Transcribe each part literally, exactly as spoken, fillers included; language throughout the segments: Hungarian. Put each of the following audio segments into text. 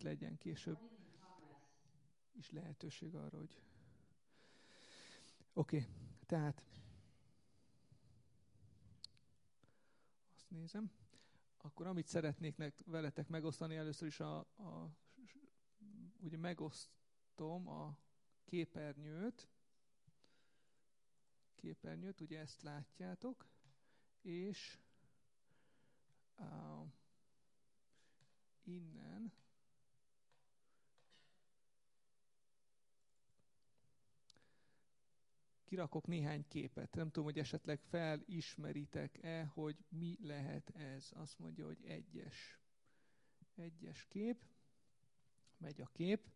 legyen később is lehetőség arra, hogy... Oké, okay. Tehát azt nézem. Akkor amit szeretnék veletek megosztani, először is a, a ugye megosztom a képernyőt. Képernyőt, ugye ezt látjátok, és uh, innen kirakok néhány képet. Nem tudom, hogy esetleg felismeritek-e, hogy mi lehet ez. Azt mondja, hogy egyes. Egyes kép. Megy a kép.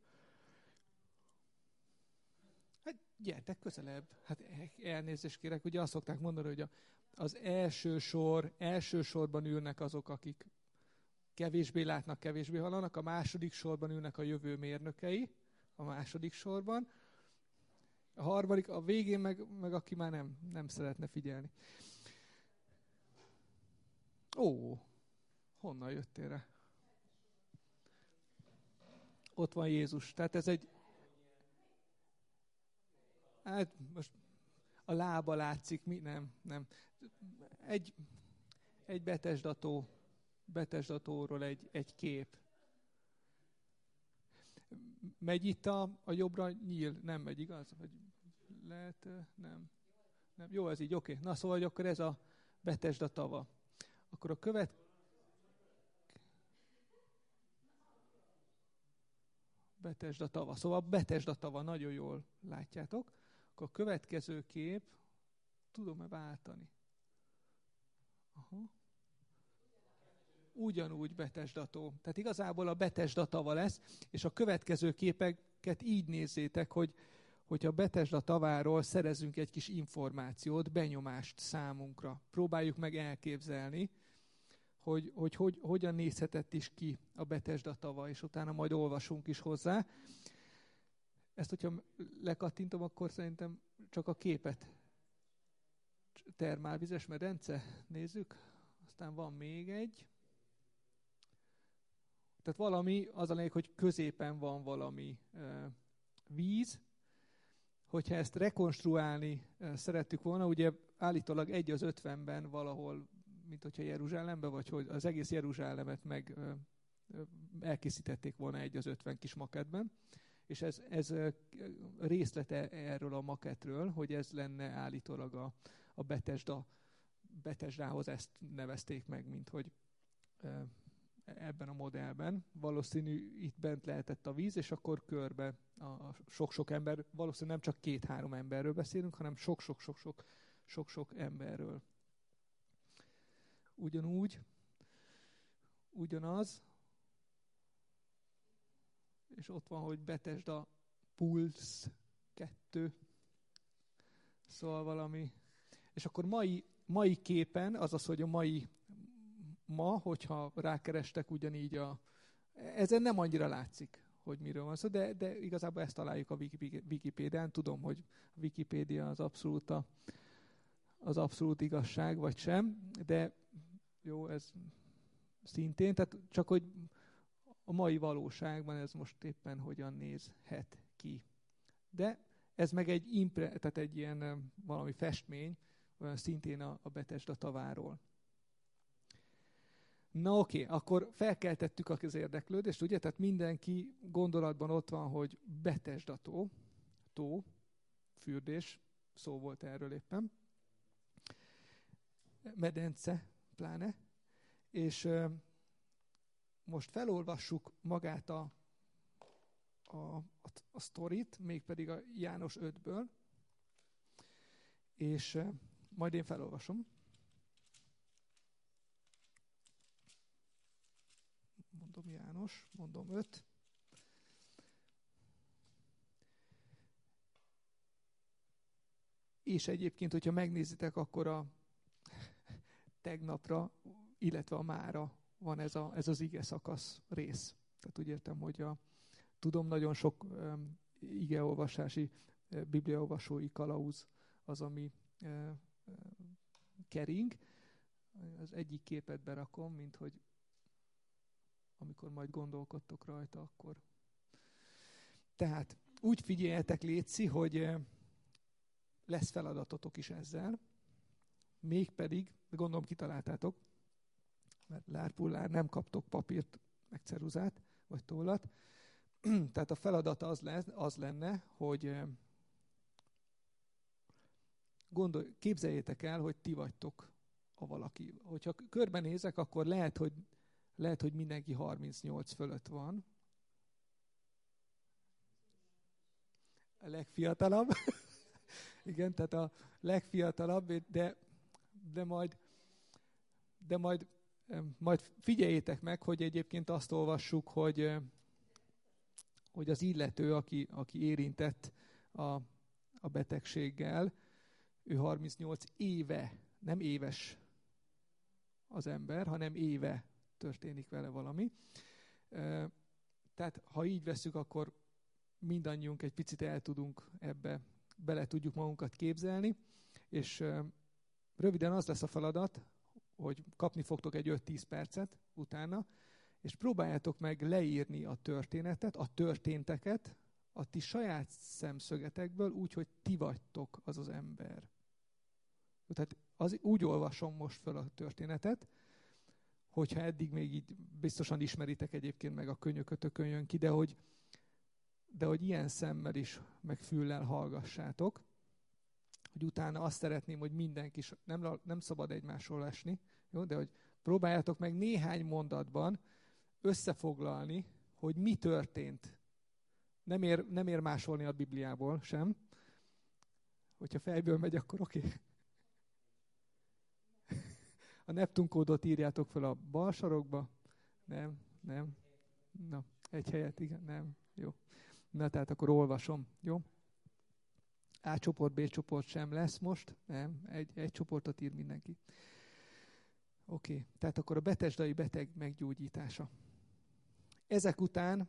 Hát gyertek közelebb. Hát elnézést kérek, ugye azt szokták mondani, hogy a, az első sor, első sorban ülnek azok, akik kevésbé látnak, kevésbé hallanak. A második sorban ülnek a jövő mérnökei. A második sorban. A harmadik, a végén meg, meg aki már nem, nem szeretne figyelni. Ó, honnan jöttél rá? Ott van Jézus. Tehát ez egy... Hát most a lába látszik, mi? Nem, nem. Egy, egy betesdató, betesdatóról egy, egy kép. Megy itt a, a jobbra nyíl? Nem megy, igaz? Vagy lehet, nem. nem. Jó, ez így, oké. Okay. Na szóval, hogy akkor ez a Betesda tava. Akkor a követ... Betesda tava. Szóval Betesda tava, nagyon jól látjátok. Akkor a következő kép, tudom-e váltani? Aha. Ugyanúgy Betesda tó. Tehát igazából a Betesda tava lesz, és a következő képeket így nézzétek, hogy hogyha Betesda taváról szerezünk egy kis információt, benyomást számunkra. Próbáljuk meg elképzelni, hogy, hogy, hogy hogyan nézhetett is ki a Betesda tava, és utána majd olvasunk is hozzá. Ezt, hogyha lekattintom, akkor szerintem csak a képet. Termálvizes medence, nézzük. Aztán van még egy. Tehát valami, az a lényeg, hogy középen van valami uh, víz. Hogyha ezt rekonstruálni uh, szerettük volna, ugye állítólag egy az ötvenben valahol, mint hogyha Jeruzsálemben, vagy hogy az egész Jeruzsálemet meg uh, elkészítették volna egy az ötven kis makettben. És ez, ez uh, részlete erről a makettről, hogy ez lenne állítólag a, a Betesda, Betesdához ezt nevezték meg, mint hogy uh, ebben a modellben. Valószínű itt bent lehetett a víz, és akkor körbe a sok-sok ember, valószínűleg nem csak két-három emberről beszélünk, hanem sok-sok-sok-sok sok-sok emberről. Ugyanúgy, ugyanaz, és ott van, hogy Betesda Pulse kettő, szóval valami, és akkor mai, mai képen, azaz, hogy a mai ma, hogyha rákerestek ugyanígy a... Ezen nem annyira látszik, hogy miről van szó, de, de igazából ezt találjuk a Wikipédián. Tudom, hogy a Wikipédia az abszolút, a, az abszolút igazság, vagy sem, de jó, ez szintén, tehát csak, hogy a mai valóságban ez most éppen hogyan nézhet ki. De ez meg egy, impre, tehát egy ilyen valami festmény, olyan szintén a, a Betesda taváról. Na oké, okay, akkor felkeltettük a közérdeklődést, ugye? Tehát mindenki gondolatban ott van, hogy Betesda tó, tó, fürdés, szó volt erről éppen, medence pláne, és euh, most felolvassuk magát a, a, a, a sztorit, mégpedig a János ötből, és euh, majd én felolvasom. Mondom János, mondom öt. És egyébként, hogyha megnézitek, akkor a tegnapra, illetve a mára van ez, a, ez az ige szakasz rész. Tehát úgy értem, hogy a, tudom, nagyon sok um, igeolvasási, uh, bibliaolvasói kalauz az, ami uh, uh, kering. Az egyik képet berakom, mint hogy amikor majd gondolkodtok rajta, akkor. Tehát úgy figyeljetek, létszi, hogy lesz feladatotok is ezzel, mégpedig, gondolom kitaláltátok, mert lárpullár nem kaptok papírt, meg ceruzát, vagy tollat. Tehát a feladata az, lesz, az lenne, hogy gondolj, képzeljétek el, hogy ti vagytok a valaki. Hogyha körbenézek, akkor lehet, hogy, lehet, hogy mindenki harmincnyolc fölött van. A legfiatalabb. Igen, tehát a legfiatalabb, de, de majd, de majd, majd figyeljétek meg, hogy egyébként azt olvassuk, hogy, hogy az illető, aki, aki érintett a, a betegséggel, ő harmincnyolc éve, nem éves az ember, hanem éve történik vele valami. Tehát ha így veszük, akkor mindannyiunk egy picit el tudunk ebbe, bele tudjuk magunkat képzelni, és röviden az lesz a feladat, hogy kapni fogtok egy öt-tíz percet utána, és próbáljátok meg leírni a történetet, a történteket a ti saját szemszögetekből, úgy, hogy ti vagytok az az ember. Tehát az, úgy olvasom most fel a történetet, hogyha eddig még így biztosan ismeritek egyébként, meg a könyökötökön jön ki, de hogy, de hogy ilyen szemmel is, meg füllel hallgassátok, hogy utána azt szeretném, hogy mindenki, nem, nem szabad egymásról esni, jó? De hogy próbáljátok meg néhány mondatban összefoglalni, hogy mi történt. Nem ér, nem ér másolni a Bibliából sem. Hogyha fejből megy, akkor oké. Okay. A Neptun kódot írjátok fel a bal sarokba. Nem, nem. Na, egy helyet, igen, nem. Jó. Na, tehát akkor olvasom, jó? A csoport, B csoport sem lesz most. Nem, egy, egy csoportot ír mindenki. Oké, okay. Tehát akkor a betesdai beteg meggyógyítása. Ezek után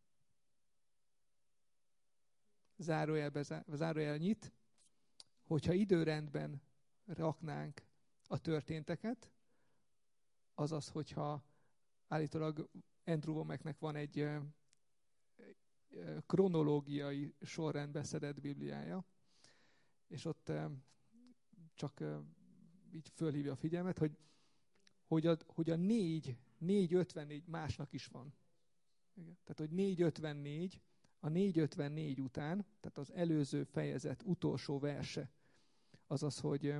zárójelbe, zárójel nyit, hogyha időrendben raknánk a történteket, azaz, hogyha állítólag Andrew Wommacknek van egy kronológiai sorrendbe szedett Bibliája, és ott csak így fölhívja a figyelmet, hogy, hogy, a, hogy a négy, négy ötvennégy másnak is van. Igen. Tehát, hogy négy ötvennégy, a négy ötvennégy után, tehát az előző fejezet utolsó verse, azaz, hogy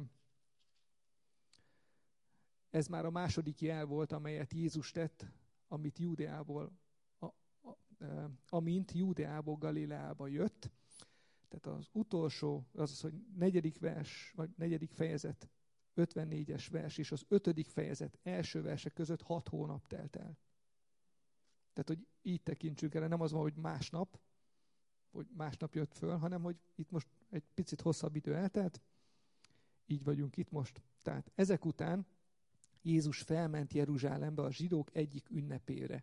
ez már a második jel volt, amelyet Jézus tett, amit Júdeából, a, a, a, amint Júdeából Galileába jött. Tehát az utolsó, azaz, hogy negyedik vers, vagy negyedik fejezet, ötvennégyes vers, és az ötödik fejezet első verse között hat hónap telt el. Tehát, hogy így tekintsünk el, nem az van, hogy másnap, hogy másnap jött föl, hanem, hogy itt most egy picit hosszabb idő eltelt, így vagyunk itt most. Tehát ezek után Jézus felment Jeruzsálembe a zsidók egyik ünnepére.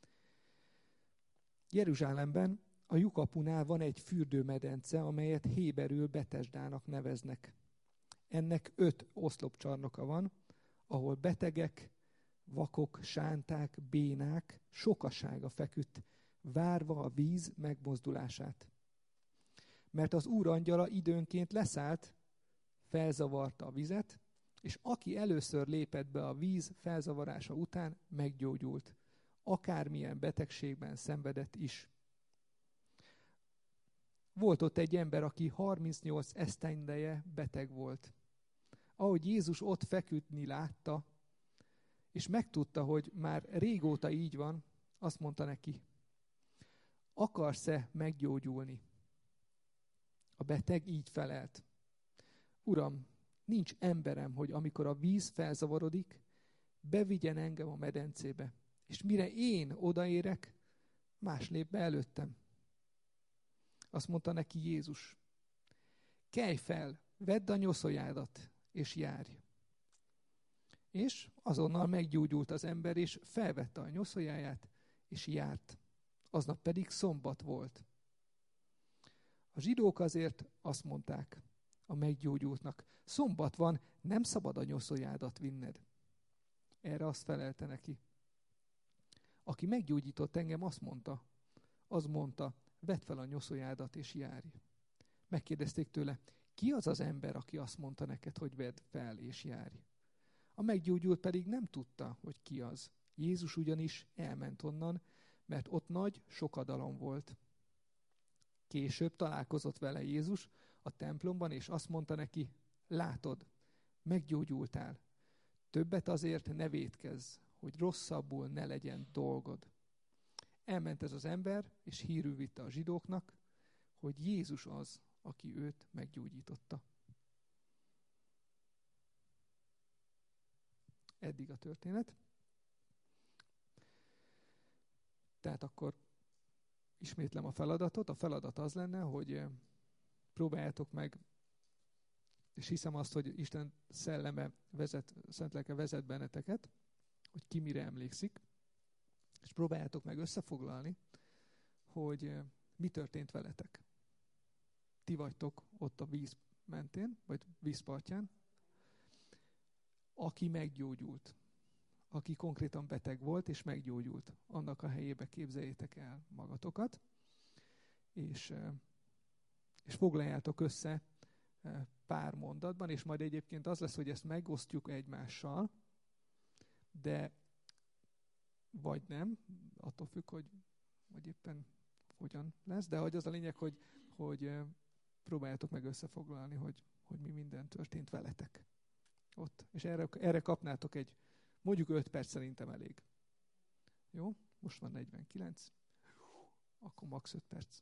Jeruzsálemben a lyukapunál van egy fürdőmedence, amelyet héberül Betesdának neveznek. Ennek öt oszlopcsarnoka van, ahol betegek, vakok, sánták, bénák sokasága feküdt, várva a víz megmozdulását. Mert az Úr angyala időnként leszállt, felzavarta a vizet, és aki először lépett be a víz felzavarása után, meggyógyult, akármilyen betegségben szenvedett is. Volt ott egy ember, aki harmincnyolc esztendeje beteg volt. Ahogy Jézus ott feküdni látta, és megtudta, hogy már régóta így van, azt mondta neki, akarsz-e meggyógyulni? A beteg így felelt. Uram, nincs emberem, hogy amikor a víz felzavarodik, bevigyen engem a medencébe, és mire én odaérek, más lép be előttem. Azt mondta neki Jézus, kelj fel, vedd a nyoszoljádat, és járj. És azonnal meggyógyult az ember, és felvette a nyoszoljáját, és járt. Aznap pedig szombat volt. A zsidók azért azt mondták a meggyógyultnak, szombat van, nem szabad a nyoszoljádat vinned. Erre azt felelte neki. Aki meggyógyított engem, azt mondta, az mondta, vedd fel a nyoszójádat és járj. Megkérdezték tőle, ki az az ember, aki azt mondta neked, hogy vedd fel és járj? A meggyógyult pedig nem tudta, hogy ki az. Jézus ugyanis elment onnan, mert ott nagy sokadalom volt. Később találkozott vele Jézus a templomban, és azt mondta neki, látod, meggyógyultál. Többet azért ne vétkezz, hogy rosszabbul ne legyen dolgod. Elment ez az ember, és hírül vitte a zsidóknak, hogy Jézus az, aki őt meggyógyította. Eddig a történet. Tehát akkor ismétlem a feladatot. A feladat az lenne, hogy próbáljátok meg, és hiszem azt, hogy Isten szelleme vezet, szent lelke vezet benneteket, hogy ki mire emlékszik, és próbáljátok meg összefoglalni, hogy mi történt veletek. Ti vagytok ott a víz mentén, vagy vízpartján, aki meggyógyult, aki konkrétan beteg volt és meggyógyult. Annak a helyébe képzeljétek el magatokat, és, és foglaljátok össze pár mondatban, és majd egyébként az lesz, hogy ezt megosztjuk egymással, de vagy nem, attól függ, hogy, hogy éppen hogyan lesz, de hogy az a lényeg, hogy, hogy próbáljátok meg összefoglalni, hogy, hogy mi minden történt veletek ott. És erre, erre kapnátok egy, mondjuk öt perc szerintem elég. Jó? Most van negyvenkilenc. Akkor max. öt perc.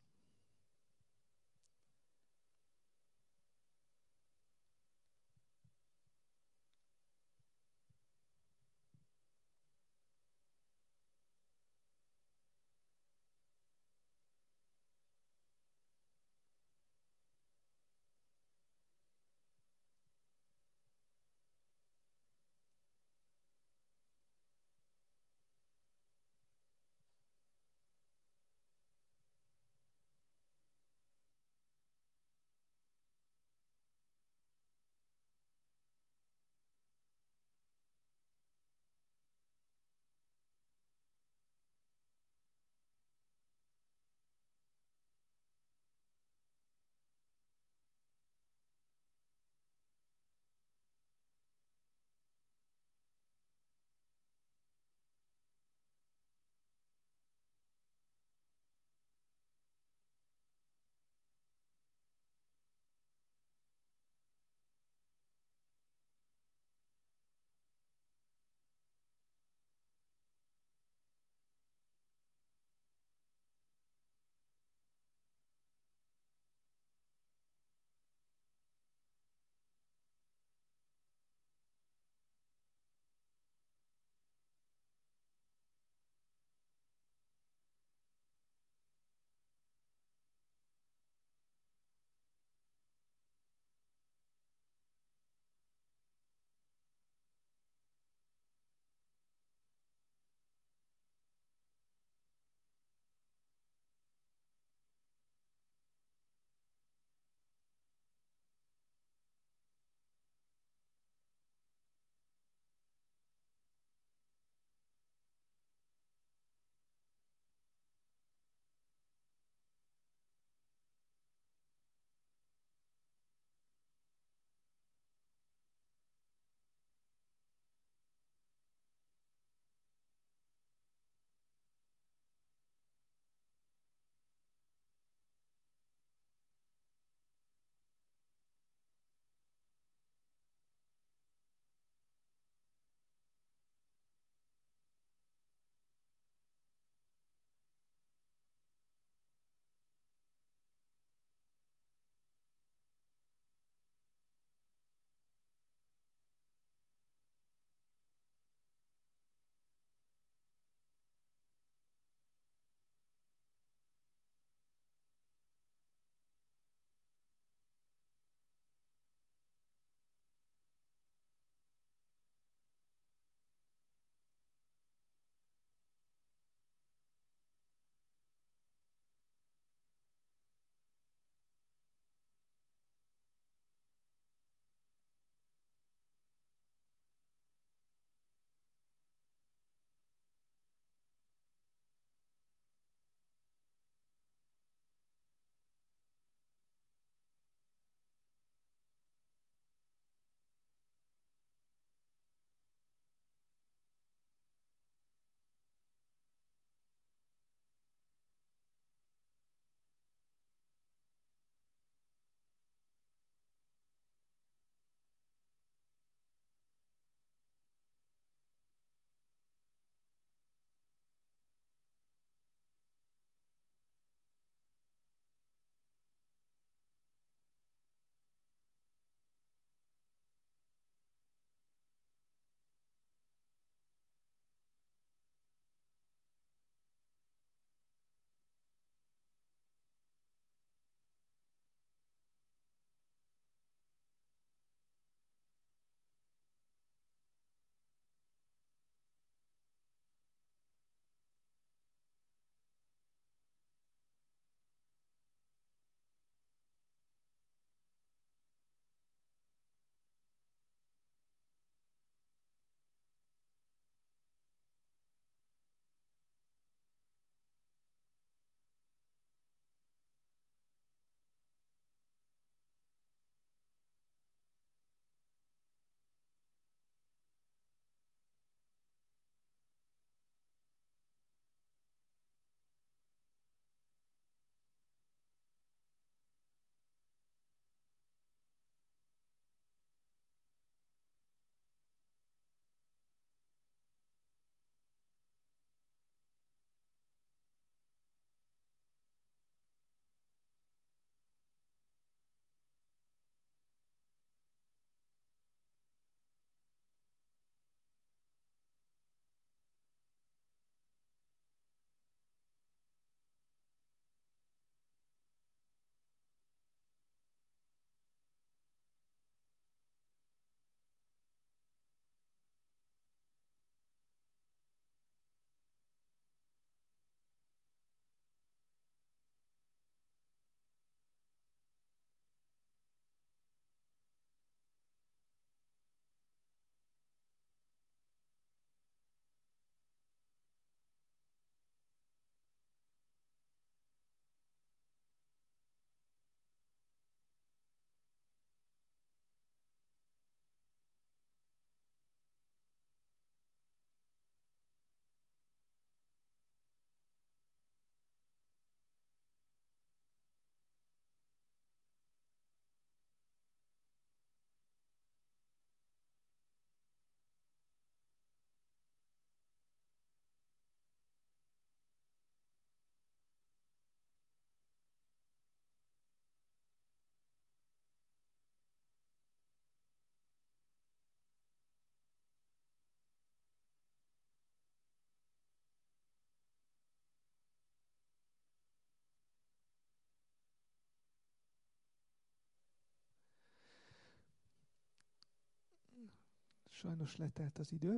Sajnos letelt az idő.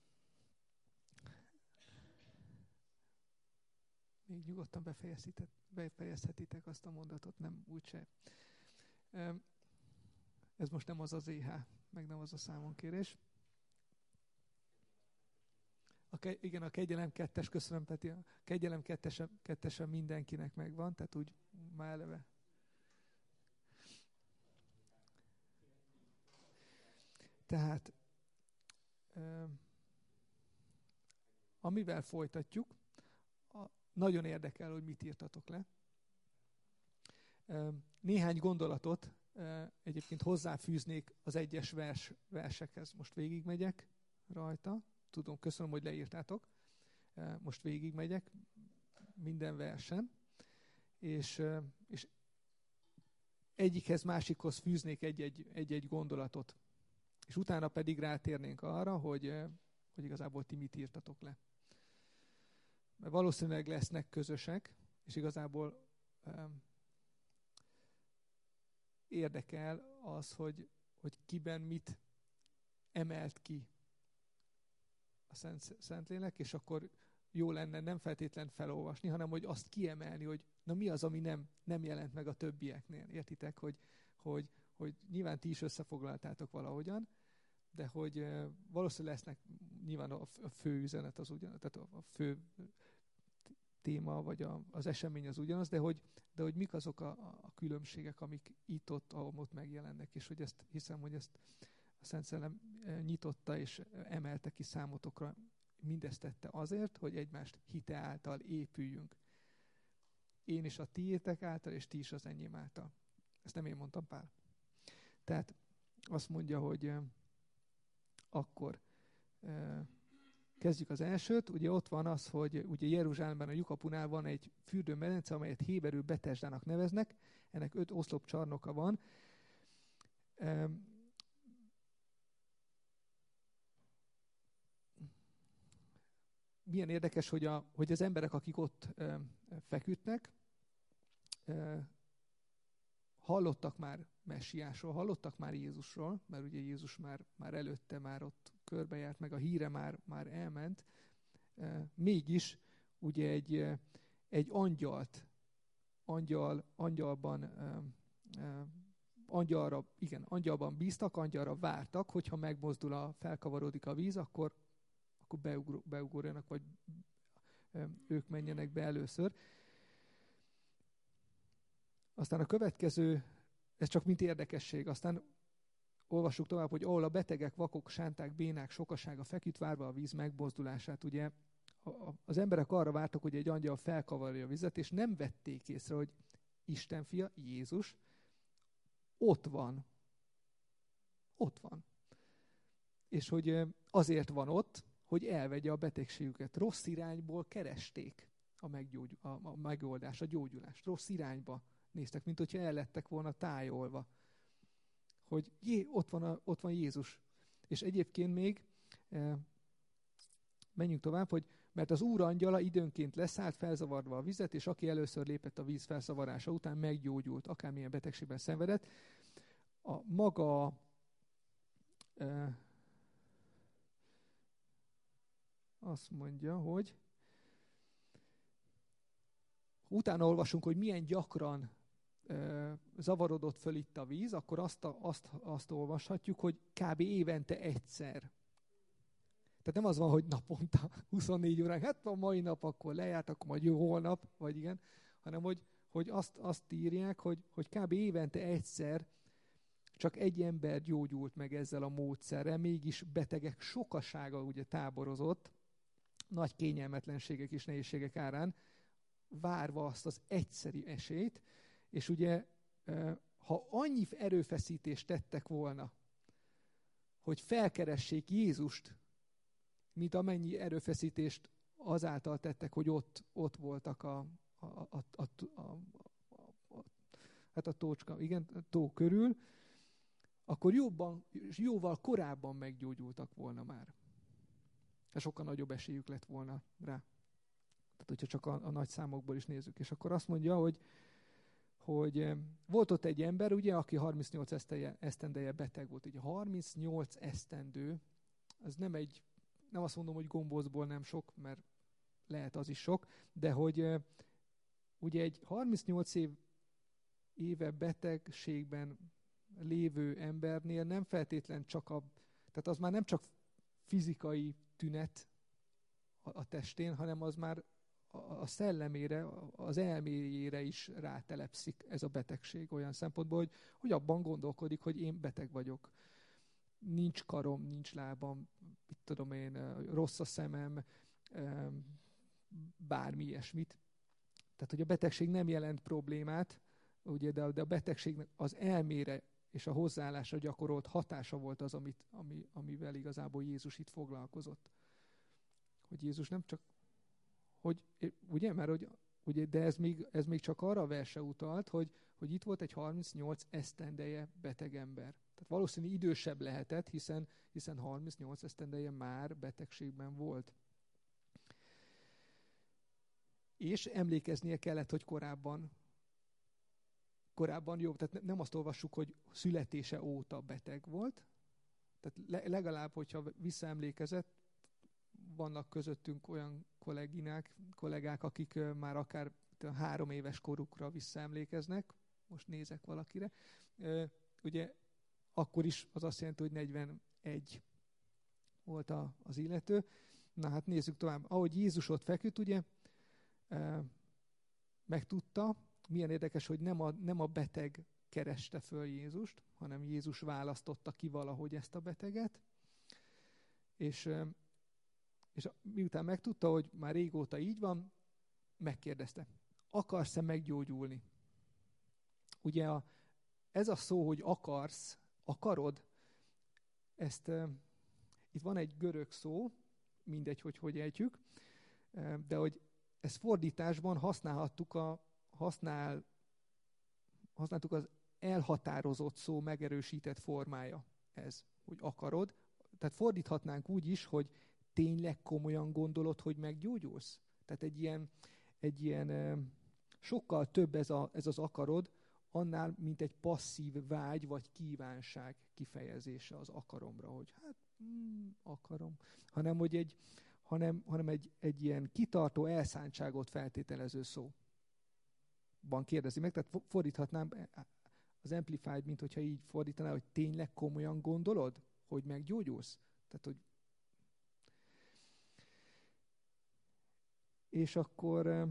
Még nyugodtan befejezhetitek azt a mondatot, nem úgyse. Ez most nem az az é há, meg nem az a számonkérés. A ke, igen, a kegyelem kettes, köszönöm Peti, a kegyelem kettesen, kettesen mindenkinek megvan, tehát úgy már eleve. Tehát, amivel folytatjuk, a, nagyon érdekel, hogy mit írtatok le. Néhány gondolatot egyébként hozzáfűznék az egyes vers, versekhez. Most végigmegyek rajta. Tudom, köszönöm, hogy leírtátok. Most végigmegyek minden versen. És, és egyikhez másikhoz fűznék egy-egy, egy-egy gondolatot. És utána pedig rátérnénk arra, hogy, hogy igazából ti mit írtatok le. Mert valószínűleg lesznek közösek, és igazából um, érdekel az, hogy, hogy kiben mit emelt ki a Szent, Szentlélek, és akkor jó lenne nem feltétlen felolvasni, hanem hogy azt kiemelni, hogy na mi az, ami nem, nem jelent meg a többieknél. Értitek, hogy, hogy, hogy nyilván ti is összefoglaltátok valahogyan, de hogy valószínűleg lesznek nyilván a fő üzenet az ugyanaz, tehát a fő téma, vagy a, az esemény az ugyanaz, de hogy, de hogy mik azok a, a különbségek, amik itt ott, ahol ott megjelennek, és hogy ezt hiszem, hogy ezt a Szent Szellem nyitotta és emelte ki számotokra, mindezt tette azért, hogy egymást hite által épüljünk. Én is a tiétek által, és ti is az enyém által. Ezt nem én mondtam, Pál. Tehát azt mondja, hogy akkor kezdjük az elsőt. Ugye ott van az, hogy ugye Jeruzsálemben a Lyukapunál van egy fürdőmedence, amelyet héberül Betesdának neveznek. Ennek öt oszlopcsarnoka van. Milyen érdekes, hogy, a, hogy az emberek, akik ott feküdnek, hallottak már Messiásról, hallottak már Jézusról, mert ugye Jézus már, már előtte már ott körbejárt, meg a híre már, már elment. Mégis ugye egy, egy angyalt, angyal, angyalban, angyalra, igen, angyalban bíztak, angyalra vártak, hogyha megmozdul, a, felkavarodik a víz, akkor, akkor beugor, beugorjanak, vagy ők menjenek be először. Aztán a következő, ez csak mint érdekesség, aztán olvassuk tovább, hogy ahol a betegek, vakok, sánták, bénák sokasága feküdt, várva a víz megmozdulását. Ugye az emberek arra vártak, hogy egy angyal felkavarja a vizet, és nem vették észre, hogy Isten fia, Jézus ott van. Ott van. És hogy azért van ott, hogy elvegye a betegségüket. Rossz irányból keresték a, meggyógy, a, a megoldást, a gyógyulást. Rossz irányba néztek, mint hogyha el lettek volna tájolva. Hogy jé, ott van, a, ott van Jézus. És egyébként még e, menjünk tovább, hogy mert az Úr angyala időnként leszállt, felzavarva a vizet, és aki először lépett a víz felszavarása után, meggyógyult, akármilyen betegségben szenvedett. A maga e, azt mondja, hogy utána olvasunk, hogy milyen gyakran e, zavarodott föl itt a víz, akkor azt, a, azt, azt olvashatjuk, hogy kb. Évente egyszer. Tehát nem az van, hogy naponta huszonnégy órán, hát a mai nap akkor lejárt, akkor majd jó holnap, vagy igen, hanem hogy, hogy azt, azt írják, hogy, hogy kb. Évente egyszer csak egy ember gyógyult meg ezzel a módszerrel, mégis betegek sokasága ugye táborozott, nagy kényelmetlenségek és nehézségek árán, várva azt az egyszeri esélyt, és ugye, ha annyi erőfeszítést tettek volna, hogy felkeressék Jézust, mint amennyi erőfeszítést azáltal tettek, hogy ott, ott voltak a, a, a, a, a, a, a, hát a tócska, igen, a tó körül, akkor jobban, jóval korábban meggyógyultak volna már. Sokkal nagyobb esélyük lett volna rá. Tehát, hogyha csak a, a nagy számokból is nézzük. És akkor azt mondja, hogy, hogy volt ott egy ember, ugye, aki harmincnyolc esztendeje beteg volt. Ugye harmincnyolc esztendő ez nem egy, nem azt mondom, hogy gombócból nem sok, mert lehet az is sok, de hogy uh, ugye egy harmincnyolc év, éve betegségben lévő embernél nem feltétlen csak a, tehát az már nem csak fizikai tünet a, a testén, hanem az már a, a szellemére, az elméjére is rátelepszik ez a betegség olyan szempontból, hogy, hogy abban gondolkodik, hogy én beteg vagyok. Nincs karom, nincs lábam, mit tudom én, rossz a szemem, bármi ilyesmit. Tehát, hogy a betegség nem jelent problémát, ugye, de, de a betegségnek az elmére és a hozzáállásra gyakorolt hatása volt az, amit, ami, amivel igazából Jézus itt foglalkozott. Hogy Jézus nem csak, hogy, ugye, mert hogy, ugye, de ez még, ez még csak arra a verse utalt, hogy, hogy itt volt egy harmincnyolc esztendeje beteg ember. Tehát valószínűleg idősebb lehetett, hiszen, hiszen harmincnyolc esztendeje már betegségben volt. És emlékeznie kellett, hogy korábban korábban jobb, tehát nem azt olvassuk, hogy születése óta beteg volt, tehát legalább, hogyha visszaemlékezett, vannak közöttünk olyan kolléginák, kollégák, akik már akár három éves korukra visszaemlékeznek, most nézek valakire, ugye akkor is az azt jelenti, hogy negyvenegy volt a, az illető. Na hát nézzük tovább. Ahogy Jézus ott feküdt, ugye, megtudta, milyen érdekes, hogy nem a, nem a beteg kereste föl Jézust, hanem Jézus választotta ki valahogy ezt a beteget. És, és miután megtudta, hogy már régóta így van, megkérdezte, akarsz-e meggyógyulni? Ugye a, ez a szó, hogy akarsz, akarod, ezt uh, itt van egy görög szó, mindegy, hogy hogy ejtjük, uh, de hogy ezt fordításban használhattuk a használ, használtuk az elhatározott szó megerősített formája ez, hogy akarod. Tehát fordíthatnánk úgy is, hogy tényleg komolyan gondolod, hogy meggyógyulsz. Tehát egy ilyen, egy ilyen sokkal több ez, a, ez az akarod, annál, mint egy passzív vágy vagy kívánság kifejezése az akaromra, hogy hát mm, akarom, hanem hogy egy, hanem, hanem egy, egy ilyen kitartó elszántságot feltételező szó. Van kérdezi meg, tehát fordíthatnám az Amplified, mint hogyha így fordítaná, hogy tényleg komolyan gondolod, hogy meggyógyulsz. Tehát, hogy és akkor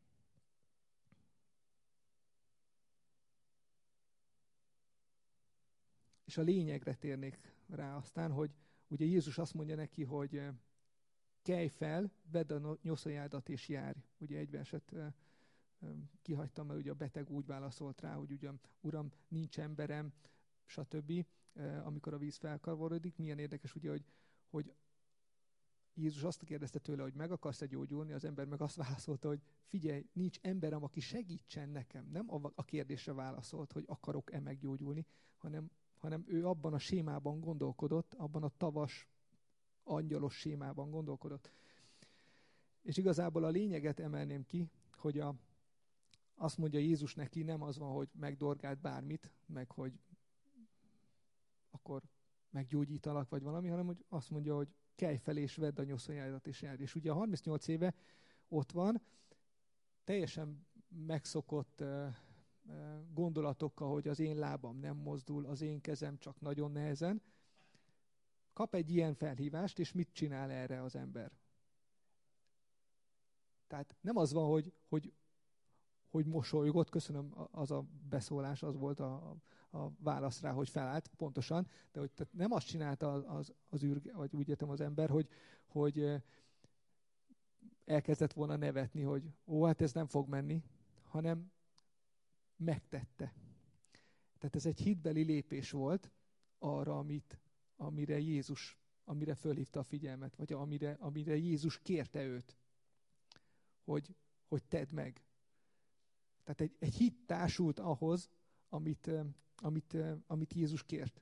és a lényegre térnék rá aztán, hogy ugye Jézus azt mondja neki, hogy kelj fel, vedd a nyoszójádat és járj. Ugye egy verset kihagytam, mert ugye a beteg úgy válaszolt rá, hogy ugyan, uram, nincs emberem, stb. Amikor a víz felkavorodik. Milyen érdekes, ugye, hogy, hogy Jézus azt kérdezte tőle, hogy meg akarsz-e gyógyulni, az ember meg azt válaszolta, hogy figyelj, nincs emberem, aki segítsen nekem. Nem a kérdésre válaszolt, hogy akarok-e meggyógyulni, hanem, hanem ő abban a sémában gondolkodott, abban a tavas, angyalos sémában gondolkodott. És igazából a lényeget emelném ki, hogy a azt mondja Jézus neki, nem az van, hogy megdorgált bármit, meg hogy akkor meggyógyítalak, vagy valami, hanem hogy azt mondja, hogy kelj fel és vedd a nyoszójádat és járj. És ugye a harmincnyolc éve ott van, teljesen megszokott uh, uh, gondolatokkal, hogy az én lábam nem mozdul, az én kezem csak nagyon nehezen. Kap egy ilyen felhívást, és mit csinál erre az ember? Tehát nem az van, hogy, hogy hogy mosolygott, köszönöm, az a beszólás, az volt a, a válasz rá, hogy felállt, pontosan, de hogy tehát nem azt csinálta az, az, az űrge, vagy úgy értem az ember, hogy, hogy elkezdett volna nevetni, hogy ó, hát ez nem fog menni, hanem megtette. Tehát ez egy hitbeli lépés volt arra, amit, amire Jézus, amire fölhívta a figyelmet, vagy amire, amire Jézus kérte őt, hogy, hogy tedd meg. Tehát egy, egy hit társult ahhoz, amit, amit, amit Jézus kért.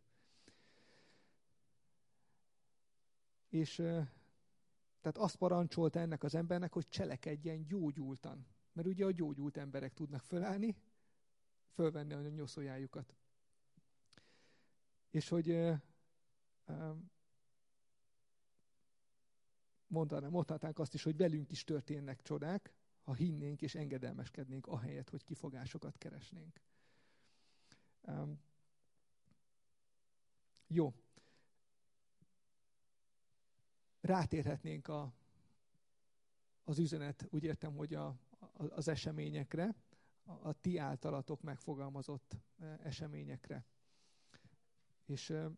És tehát azt parancsolta ennek az embernek, hogy cselekedjen gyógyultan. Mert ugye a gyógyult emberek tudnak fölállni, fölvenni a nyoszójájukat. És hogy mondanám, mondhatnánk azt is, hogy velünk is történnek csodák, ha hinnénk és engedelmeskednénk, ahelyett, hogy kifogásokat keresnénk. Um, jó. Rátérhetnénk a, az üzenet, úgy értem, hogy a, a, az eseményekre, a, a ti általatok megfogalmazott eseményekre. És uh,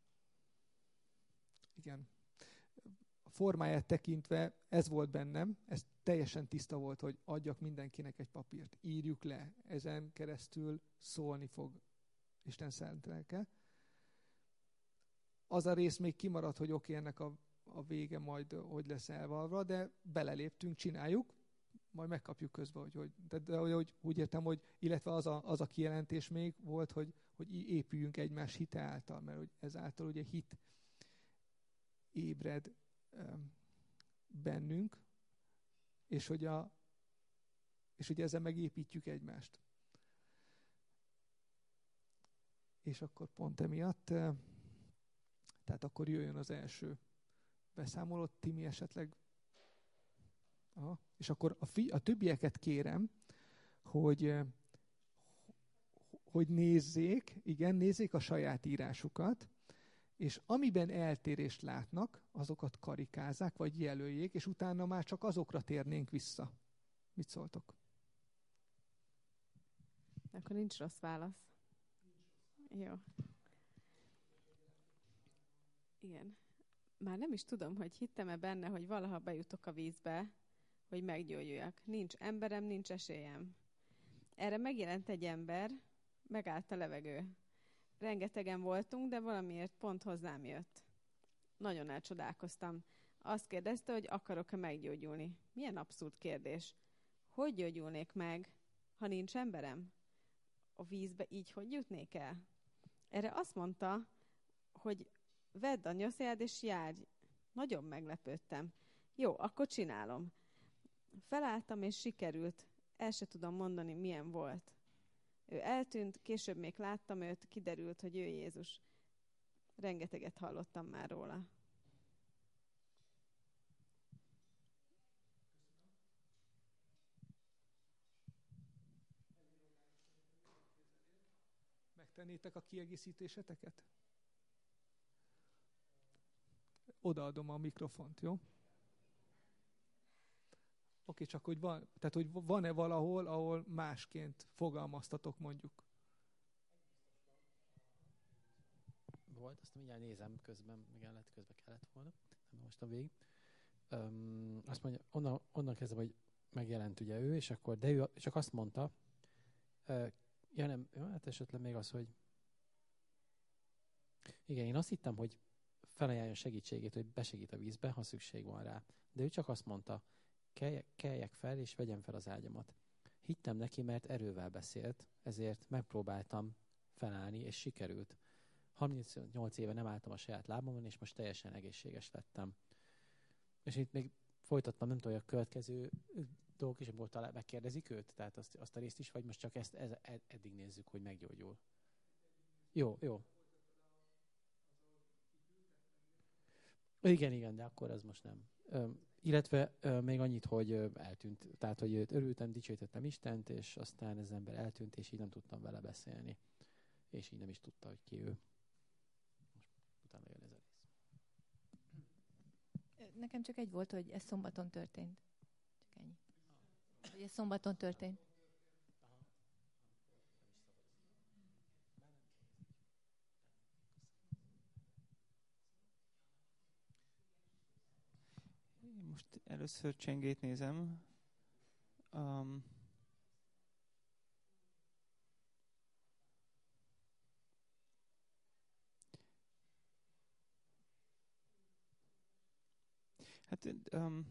igen, a formáját tekintve ez volt bennem, ez teljesen tiszta volt, hogy adjak mindenkinek egy papírt, írjuk le, ezen keresztül szólni fog Isten szent lelke. Az a rész még kimaradt, hogy oké, ennek a, a vége majd hogy lesz elvalva, de beleléptünk, csináljuk, majd megkapjuk közben, hogy, hogy, de, de, hogy úgy értem, hogy illetve az a, az a kijelentés még volt, hogy, hogy épüljünk egymás hite által, mert hogy ezáltal ugye hit ébred um, bennünk, és hogy, a, és hogy ezzel megépítjük egymást. És akkor pont emiatt, uh, tehát akkor jöjjön az első beszámoló, Timi esetleg. Aha. És akkor a, fi, a többieket kérem, hogy, uh, hogy nézzék, igen, nézzék a saját írásukat, és amiben eltérést látnak, azokat karikázzák, vagy jelöljék, és utána már csak azokra térnénk vissza. Mit szóltok? Akkor nincs rossz válasz. Jó. Igen. Már nem is tudom, hogy hittem-e benne, hogy valaha bejutok a vízbe, hogy meggyógyuljak. Nincs emberem, nincs esélyem. Erre megjelent egy ember, megállt a levegő. Rengetegen voltunk, de valamiért pont hozzám jött. Nagyon elcsodálkoztam. Azt kérdezte, hogy akarok-e meggyógyulni. Milyen abszurd kérdés. Hogy gyógyulnék meg, ha nincs emberem? A vízbe így hogy jutnék el? Erre azt mondta, hogy vedd a nyoszéjad és járj. Nagyon meglepődtem. Jó, akkor csinálom. Felálltam és sikerült. El se tudom mondani, milyen volt. Ő eltűnt, később még láttam őt, kiderült, hogy ő Jézus. Rengeteget hallottam már róla. Megtennétek a kiegészítéseteket? Odaadom a mikrofont, jó? Oké, csak hogy van, tehát hogy van-e valahol, ahol másként fogalmaztatok mondjuk? Volt, azt mindjárt nézem közben, igen, lehet közben kellett volna, nem most a végig. Öm, azt mondja, onnan, onnan kezdve, hogy megjelent ugye ő, és akkor, de ő csak azt mondta, uh, ja nem, hát esetleg még az, hogy igen, én azt hittem, hogy felajánlja segítségét, hogy besegít a vízbe, ha szükség van rá. De ő csak azt mondta, Keljek, keljek fel, és vegyem fel az ágyamat. Hittem neki, mert erővel beszélt, ezért megpróbáltam felállni, és sikerült. harmincnyolc éve nem álltam a saját lábamon, és most teljesen egészséges lettem. És itt még folytattam, nem tudom, hogy a következő dolgok is, amikor talán megkérdezik őt, tehát azt, azt a részt is, vagy most csak ezt ez, eddig nézzük, hogy meggyógyul. Jó, jó. Igen, igen, de akkor ez most nem. Öm, illetve ö, még annyit, hogy ö, eltűnt, tehát, hogy őt örültem, dicsőítettem Istent, és aztán ez az ember eltűnt, és így nem tudtam vele beszélni. És így nem is tudta, hogy ki ő. Most utána jön ez a rész. Nekem csak egy volt, hogy ez szombaton történt. Csak ennyi. Hogy ez szombaton történt. Most először Csengét nézem. Um, hát um,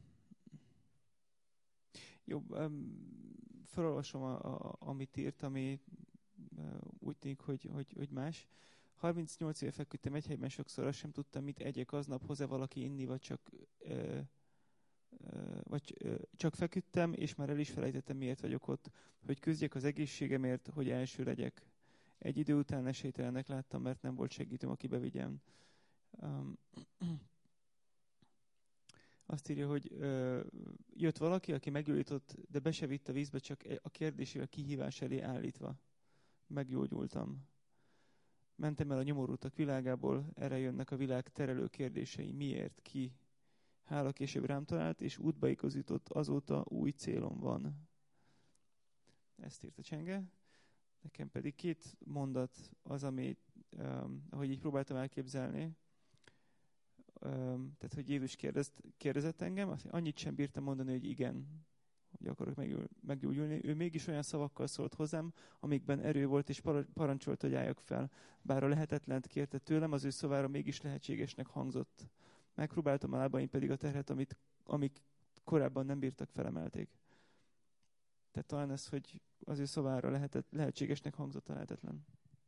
jó, um, felolvasom, a, a, amit írt, ami uh, úgy tűnik, hogy, hogy, hogy más. harmincnyolc éve feküdtem egy helyben sokszor, azt sem tudtam, mit egyek aznap, hoz-e valaki inni, vagy csak... Uh, vagy csak feküdtem, és már el is felejtettem, miért vagyok ott, hogy küzdjek az egészségemért, hogy első legyek. Egy idő után esélytelennek láttam, mert nem volt segítőm, aki bevigyem. Um, Azt írja, hogy ö, jött valaki, aki meggyógyított, de be se vitt a vízbe, csak a kérdésével kihívás elé állítva. Meggyógyultam. Mentem el a nyomorultak világából, erre jönnek a világ terelő kérdései. Miért? Ki? Hála később rám talált, és útba igazított, azóta új célom van. Ezt írta Csenge. Nekem pedig két mondat az, ami, um, ahogy így próbáltam elképzelni, um, tehát, hogy Jézus kérdezt, kérdezett engem, azt annyit sem bírtam mondani, hogy igen, hogy akarok meggyógyulni. Ő mégis olyan szavakkal szólt hozzám, amikben erő volt, és parancsolt, hogy álljak fel. Bár a lehetetlent kérte tőlem, az ő szavára mégis lehetségesnek hangzott. Megpróbáltam a lábaim pedig a terhet, amit, amik korábban nem bírtak, felemelték. Tehát talán ez, hogy az ő szavára lehetett, lehetségesnek hangzott a lehetetlen.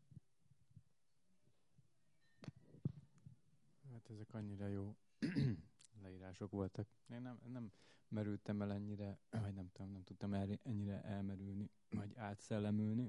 Hát ezek annyira jó leírások voltak. Én nem, nem merültem el ennyire, vagy nem tudom, nem tudtam el, ennyire elmerülni, vagy átszellemülni.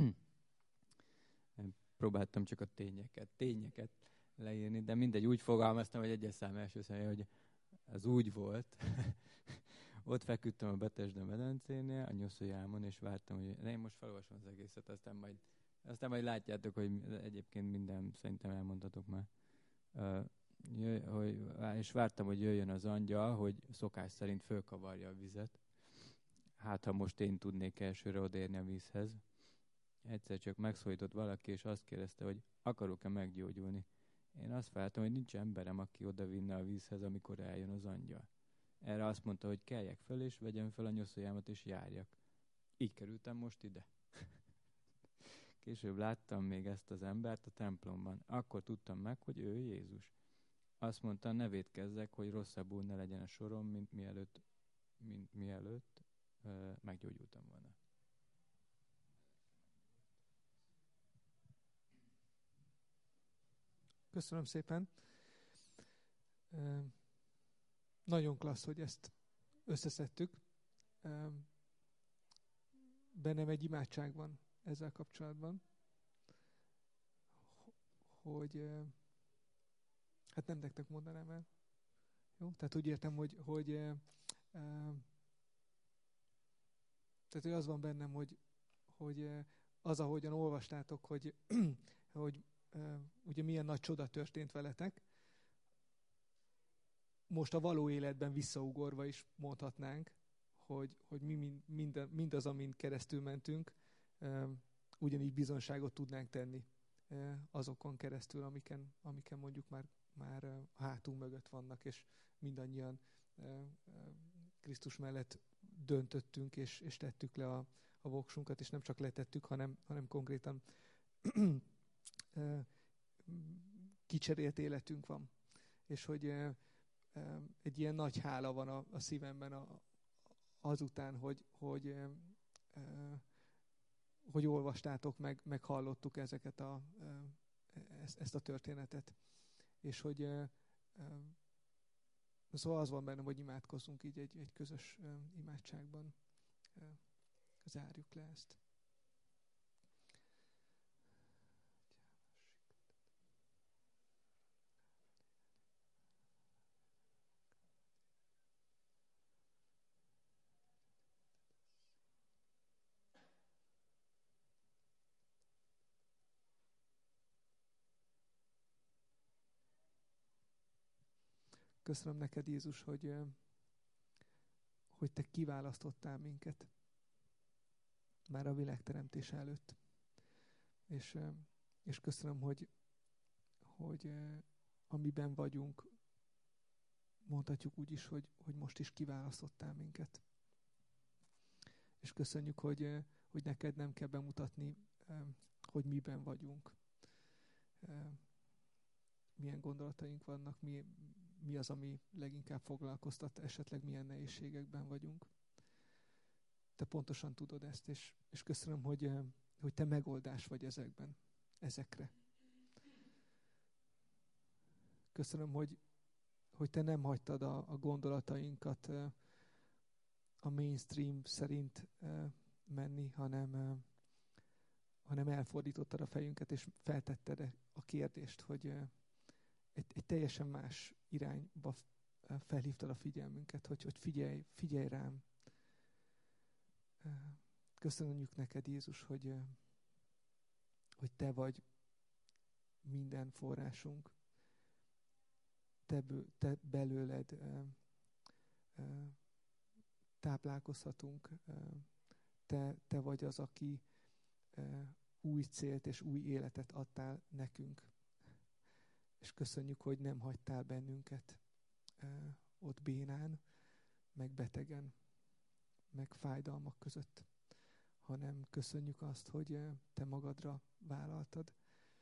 Én próbáltam csak a tényeket, tényeket leírni, de mindegy, úgy fogalmaztam, hogy egyes szám első személy, hogy ez úgy volt. Ott feküdtem a Betesda medencénél, a Nyoszójámon, és vártam, hogy én most felolvasom az egészet, aztán majd, aztán majd látjátok, hogy egyébként minden szerintem elmondhatok már. Uh, jöjj, hogy, és vártam, hogy jöjjön az angyal, hogy szokás szerint fölkavarja a vizet. Hát, ha most én tudnék elsőre odérni a vízhez. Egyszer csak megszólított valaki, és azt kérdezte, hogy akarok-e meggyógyulni. Én azt vártam, hogy nincs emberem, aki oda vinne a vízhez, amikor eljön az angyal. Erre azt mondta, hogy keljek föl, és vegyem fel a nyoszójámat, és járjak. Így kerültem most ide. Később láttam még ezt az embert a templomban. Akkor tudtam meg, hogy ő Jézus. Azt mondta, ne vétkezzek, hogy rosszabbul ne legyen a sorom, mint mielőtt, mint mielőtt uh, meggyógyultam volna. Köszönöm szépen. Uh, nagyon klassz, hogy ezt összeszedtük. Uh, bennem egy imádság van ezzel kapcsolatban, hogy uh, hát nem nektek mondanám el. Jó? Tehát úgy értem, hogy, hogy uh, uh, tehát hogy az van bennem, hogy, hogy uh, az, ahogyan olvastátok, hogy, hogy uh, ugye milyen nagy csoda történt veletek, most a való életben visszaugorva is mondhatnánk, hogy, hogy mi mind, mind, mindaz, amin keresztül mentünk, uh, ugyanígy bizonságot tudnánk tenni uh, azokon keresztül, amiken, amiken mondjuk már, már uh, hátunk mögött vannak, és mindannyian uh, uh, Krisztus mellett döntöttünk, és, és tettük le a, a voksunkat, és nem csak letettük, hanem, hanem konkrétan uh, kicserélt életünk van. És hogy uh, egy ilyen nagy hála van a, a szívemben a, azután, hogy, hogy, e, e, hogy olvastátok, meg, meg hallottuk ezeket a, e, ezt, ezt a történetet. És hogy e, e, szóval az van bennem, hogy imádkozzunk így egy, egy közös e, imádságban. E, zárjuk le ezt. Köszönöm neked, Jézus, hogy, hogy te kiválasztottál minket már a világteremtés előtt. És, és köszönöm, hogy, hogy amiben vagyunk, mondhatjuk úgy is, hogy, hogy most is kiválasztottál minket. És köszönjük, hogy, hogy neked nem kell bemutatni, hogy miben vagyunk. Milyen gondolataink vannak, mi, mi az, ami leginkább foglalkoztat, esetleg milyen nehézségekben vagyunk. Te pontosan tudod ezt, és, és köszönöm, hogy, hogy te megoldás vagy ezekben, ezekre. Köszönöm, hogy, hogy te nem hagytad a, a gondolatainkat a mainstream szerint menni, hanem, hanem elfordítottad a fejünket, és feltetted a kérdést, hogy egy, egy teljesen más irányba felhívtad a figyelmünket, hogy, hogy figyelj, figyelj rám. Köszönjük neked, Jézus, hogy, hogy te vagy minden forrásunk. Te, te belőled táplálkozhatunk. Te, te vagy az, aki új célt és új életet adtál nekünk. És köszönjük, hogy nem hagytál bennünket ott bénán, meg betegen, meg fájdalmak között, hanem köszönjük azt, hogy te magadra vállaltad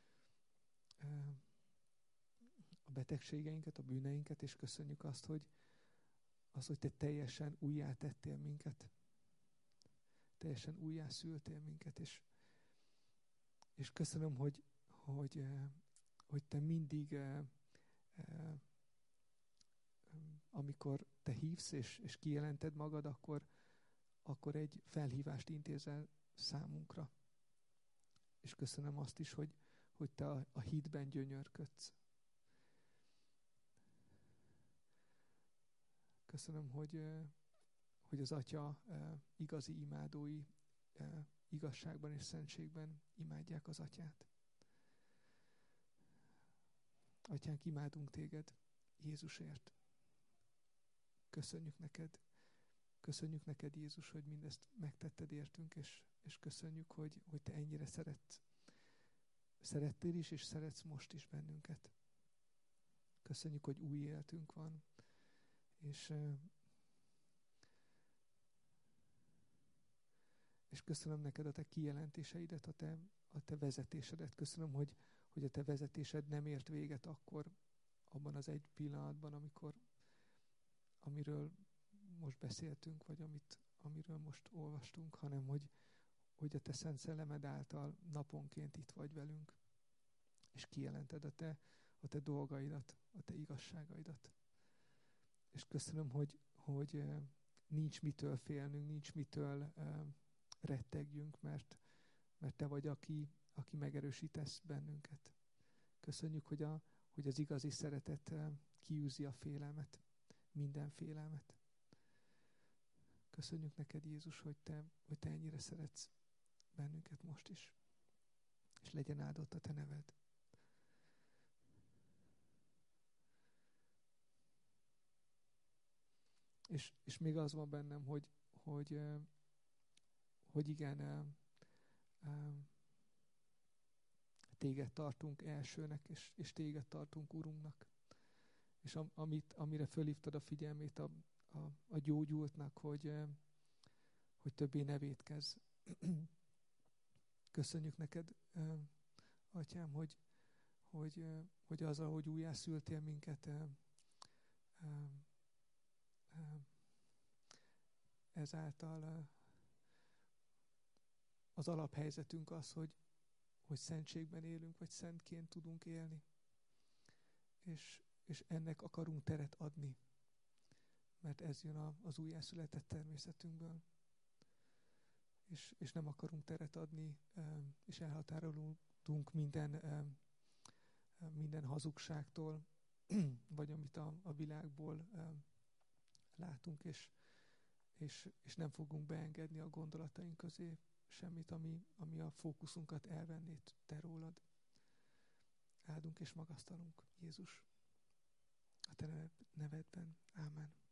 a betegségeinket, a bűneinket, és köszönjük azt, hogy, az, hogy te teljesen újjá tettél minket. Teljesen újjá szültél minket, és, és köszönöm, hogy, hogy, hogy te mindig, amikor te hívsz és, és kijelented magad, akkor, akkor egy felhívást intézel számunkra. És köszönöm azt is, hogy, hogy te a, a hitben gyönyörködsz. Köszönöm, hogy, hogy az Atya igazi imádói igazságban és szentségben imádják az Atyát. Atyánk, imádunk téged Jézusért. Köszönjük neked. Köszönjük neked, Jézus, hogy mindezt megtetted értünk, és, és köszönjük, hogy, hogy te ennyire szeretsz. Szerettél is, és szeretsz most is bennünket. Köszönjük, hogy új életünk van. És, és köszönöm neked a te kijelentéseidet, a te, a te vezetésedet. Köszönöm, hogy, hogy a te vezetésed nem ért véget akkor, abban az egy pillanatban, amikor, amiről most beszéltünk, vagy amit, amiről most olvastunk, hanem hogy, hogy a te Szent Szellemed által naponként itt vagy velünk, és kijelented a te, a te dolgaidat, a te igazságaidat. És köszönöm, hogy, hogy nincs mitől félnünk, nincs mitől rettegjünk, mert, mert te vagy, aki, aki megerősítesz bennünket. Köszönjük, hogy, a, hogy az igazi szeretet kiűzi a félelmet, minden félelmet. Köszönjük neked, Jézus, hogy te, hogy te ennyire szeretsz bennünket most is. És legyen áldott a te neved. És, és még az van bennem, hogy, hogy, hogy igen, téged tartunk elsőnek, és, és téged tartunk Urunknak. És am, amit, amire fölhívtad a figyelmét a, a, a gyógyultnak, hogy, hogy többé ne vétkezz. Köszönjük neked, Atyám, hogy, hogy, hogy azzal, hogy újjászültél minket, ezáltal az alaphelyzetünk az, hogy, hogy szentségben élünk, vagy szentként tudunk élni. És, és ennek akarunk teret adni, mert ez jön a, az újjászületett természetünkből. És, és nem akarunk teret adni, és elhatárolódunk minden, minden hazugságtól, vagy amit a, a világból látunk, és, és, és nem fogunk beengedni a gondolataink közé semmit, ami, ami a fókuszunkat elvenné te rólad. Áldunk és magasztalunk, Jézus, a te nevedben. Ámen.